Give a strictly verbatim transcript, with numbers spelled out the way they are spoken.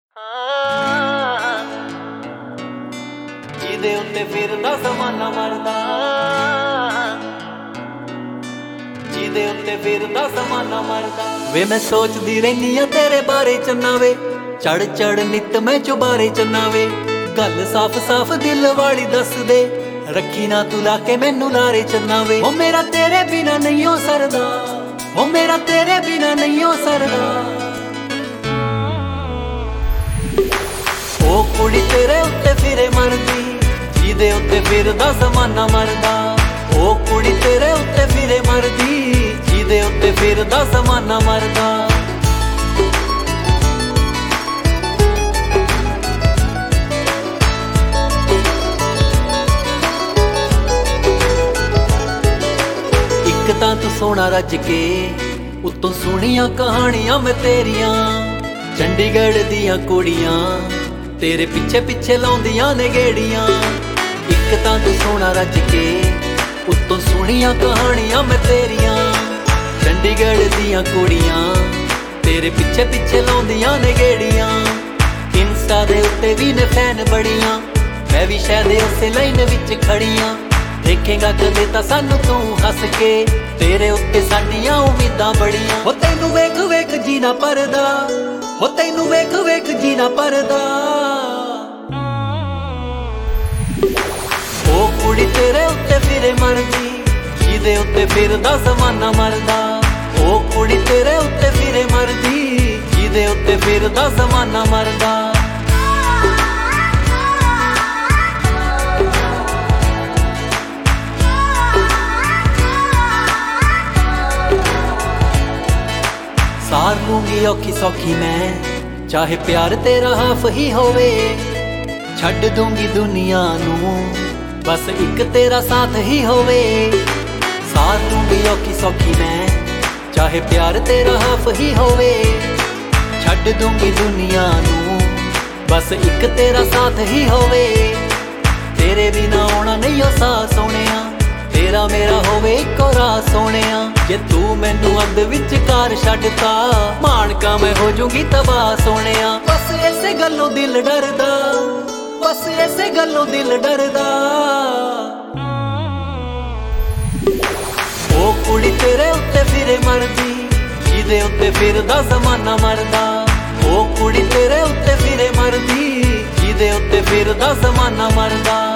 ਜਿਹਦੇ ਉੱਤੇ ਫਿਰਦਾ ਜ਼ਮਾਨਾ ਮਰਦਾ, ਜਿਹਦੇ ਉੱਤੇ ਫਿਰਦਾ ਜ਼ਮਾਨਾ ਮਰਦਾ। ਵੇ ਮੈਂ ਸੋਚਦੀ ਰਹਿਨੀ ਆ ਤੇਰੇ ਬਾਰੇ ਚੰਨਾ ਵੇ, ਚੜ ਚੜ ਨਿੱਤ ਮੈਂ ਚੁਬਾਰੇ ਚੰਨਾ ਵੇ। ਗੱਲ ਸਾਫ਼ ਸਾਫ਼ ਦਿਲ ਵਾਲੀ ਦੱਸ ਦੇ, ਰੱਖੀ ਨਾ ਤੂੰ ਲਾ ਕੇ ਮੈਨੂੰ ਲਾਰੇ ਚੰਨਾ ਵੇ। ਉਹ ਮੇਰਾ ਤੇਰੇ ਬਿਨਾ ਨਹੀਂ ਹੋ ਸਰਦਾ, ਉਹ ਮੇਰਾ ਤੇਰੇ ਬਿਨਾ ਨਹੀਂ ਹੋ ਸਰਦਾ। ਉਹ ਕੁੜੀ ਤੇਰੇ ਉੱਤੇ ਫਿਰੇ ਮਰਦੀ, ਜਿਹਦੇ ਉੱਤੇ ਫਿਰਦਾ ਜ਼ਮਾਨਾ ਮਰਦਾ। ਉਹ ਕੁੜੀ ਤੇਰੇ ਉੱਤੇ ਫਿਰੇ ਮਰਦੀ, ਜਿਹਦੇ ਉੱਤੇ ਫਿਰਦਾ ਜ਼ਮਾਨਾ ਮਰਦਾ। ਇੱਕ ਤਾਂ ਤੂੰ ਸੋਹਣਾ ਰੱਜ ਕੇ, ਉੱਤੋਂ ਸੋਹਣੀਆਂ ਕਹਾਣੀਆਂ ਮੈਂ ਤੇਰੀਆਂ। ਚੰਡੀਗੜ੍ਹ ਦੀਆਂ ਕੁੜੀਆਂ ਤੇਰੇ ਪਿੱਛੇ ਪਿੱਛੇ ਲਾਉਂਦੀਆਂ ਨੇ ਗੇੜੀਆਂ। ਇੱਕ ਤਾਂ ਤੂੰ ਸੋਹਣਾ ਰੱਜ ਕੇ, ਉੱਤੋਂ ਸੋਹਣੀਆਂ ਕਹਾਣੀਆਂ ਮੈਂ ਤੇਰੀਆਂ। ਚੰਡੀਗੜ੍ਹ ਦੀਆਂ ਕੁੜੀਆਂ ਤੇਰੇ ਪਿੱਛੇ ਪਿੱਛੇ ਲਾਉਂਦੀਆਂ ਨੇ ਗੇੜੀਆਂ। ਇੰਸਟਾ ਦੇ ਉੱਤੇ ਵੀ ਨੇ ਫੈਨ ਬੜੀਆਂ, ਮੈਂ ਵੀ ਸ਼ਾਇਦ ਉਸੇ ਲਾਈਨ ਵਿੱਚ ਖੜੀਆਂ। ਦੇਖੇਗਾ ਕਦੇ ਤਾਂ ਸਾਨੂੰ ਤੂੰ ਹੱਸ ਕੇ, ਤੇਰੇ ਉੱਤੇ ਸਾਡੀਆਂ ਉਮੀਦਾਂ ਬੜੀਆਂ। ਹੋ ਤੈਨੂੰ ਵੇਖ ਵੇਖ ਜੀਣਾ ਪਰਦਾ, ਹੋ ਤੈਨੂੰ ਵੇਖ ਵੇਖ ਜੀਣਾ ਪਰਦਾ। ਉਹ ਕੁੜੀ ਤੇਰੇ ਉੱਤੇ ਫਿਰੇ ਮਰਦੀ, ਜਿਹਦੇ ਉੱਤੇ ਫਿਰਦਾ ਜ਼ਮਾਨਾ ਮਰਦਾ। ਉਹ ਕੁੜੀ ਤੇਰੇ ਉੱਤੇ ਫਿਰੇ ਮਰਦੀ, ਜਿਹਦੇ ਉੱਤੇ ਫਿਰਦਾ ਜ਼ਮਾਨਾ ਮਰਦਾ। ਸਾਰ ਲੂੰਗੀ ਔਖੀ ਸੌਖੀ ਮੈਂ, ਚਾਹੇ ਪਿਆਰ ਤੇਰਾ ਹਾਫ ਹੀ ਹੋਵੇ। ਛੱਡ ਦੂੰਗੀ ਦੁਨੀਆ ਨੂੰ, ਬਸ ਇੱਕ ਤੇਰਾ ਸਾਥ ਹੀ ਹੋਵੇ। ਸਾਰ ਲੂੰਗੀ ਔਖੀ ਸੌਖੀ ਮੈਂ, ਚਾਹੇ ਪਿਆਰ ਤੇਰਾ ਹਾਫ ਹੀ ਹੋਵੇ। ਛੱਡ ਦੂੰਗੀ ਦੁਨੀਆ ਨੂੰ, ਬਸ ਇੱਕ ਤੇਰਾ ਸਾਥ ਹੀ ਹੋਵੇ। ਤੇਰੇ ਬਿਨਾ ਆਉਣਾ ਨਹੀਂ ਉਹ ਸਾਹ ਸੋਹਣਿਆ, ਤੇਰਾ ਮੇਰਾ ਹੋਵੇ ਇੱਕੋ ਰਾਹ ਸੋਹਣਿਆ। ਜੇ ਤੂੰ ਮੈਨੂੰ ਅੱਧ ਵਿਚਕਾਰ ਛੱਡਤਾ, ਮਾਣਕਾ ਮੈਂ ਹੋ ਜੂੰਗੀ ਤਬਾਹ ਸੋਹਣਿਆ। ਬਸ ਇਸੇ ਗੱਲੋਂ ਦਿਲ ਡਰਦਾ, ਬਸ ਇਸੇ ਗੱਲੋਂ ਦਿਲ ਡਰਦਾ। ਉਹ ਕੁੜੀ ਤੇਰੇ ਉੱਤੇ ਫਿਰੇ ਮਰਦੀ, ਜਿਹਦੇ ਉੱਤੇ ਫਿਰਦਾ ਜ਼ਮਾਨਾ ਮਰਦਾ। ਉਹ ਕੁੜੀ ਤੇਰੇ ਉੱਤੇ ਫਿਰੇ ਮਰਦੀ, ਜਿਹਦੇ ਉੱਤੇ ਫਿਰਦਾ ਜ਼ਮਾਨਾ ਮਰਦਾ।